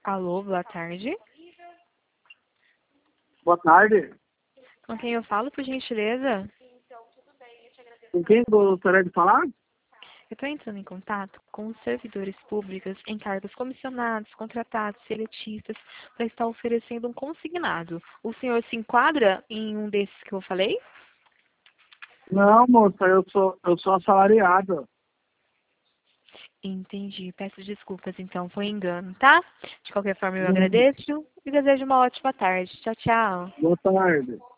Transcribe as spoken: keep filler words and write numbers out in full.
Alô, boa tarde. Boa tarde. Com quem eu falo, por gentileza? Com quem gostaria de falar? Eu estou entrando em contato com os servidores públicos em cargos comissionados, contratados, seletistas, para estar oferecendo um consignado. O senhor se enquadra em um desses que eu falei? Não, moça, eu sou, eu sou assalariado. Entendi. Peço desculpas, então. Foi engano, tá? De qualquer forma, eu Hum, agradeço e desejo uma ótima tarde. Tchau, tchau. Boa tarde.